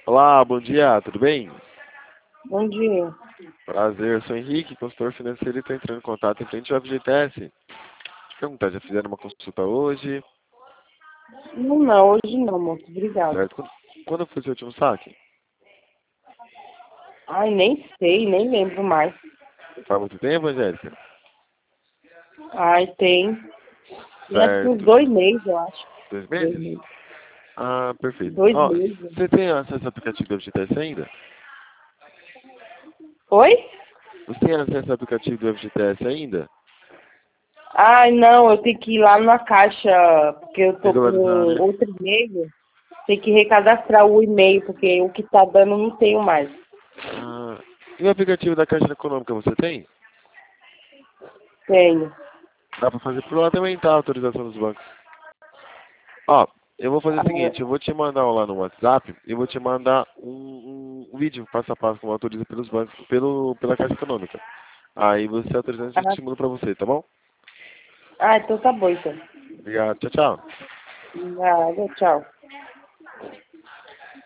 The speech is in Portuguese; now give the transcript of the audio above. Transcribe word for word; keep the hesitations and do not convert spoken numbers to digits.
Olá, bom dia, tudo bem? Bom dia. Prazer, eu sou Henrique, consultor financeiro e estou entrando em contato em frente ao F G T S. Perguntar, já fizeram uma consulta hoje? Não, não, hoje não, moço. Obrigado. Certo? Quando, quando foi o seu último saque? Ai, nem sei, nem lembro mais. Faz muito tempo, Angélica? Ai, tem. Tem acho que uns Certo. dois meses, eu acho. Dois Dois meses? meses. Ah, perfeito. Dois Ó, meses. você tem acesso ao aplicativo do F G T S ainda? Oi? Você tem acesso ao aplicativo do F G T S ainda? Ai, não, eu tenho que ir lá na caixa, porque eu tô com Regularizar, né? outro e-mail. Tem que recadastrar o e-mail, porque o que tá dando eu não tenho mais. Ah, e o aplicativo da Caixa Econômica você tem? Tenho. Dá pra fazer por lá também, tá? A autorização dos bancos. Ó, eu vou fazer o Ah, seguinte, eu vou te mandar lá no WhatsApp, eu vou te mandar um, um vídeo passo a passo como autoriza pelos bancos, pelo, pela Caixa Econômica. Aí você autorizando, eu ah, estimulo pra você, tá bom? ah, então tá bom, então. Obrigado, tchau, tchau. Nada, tchau.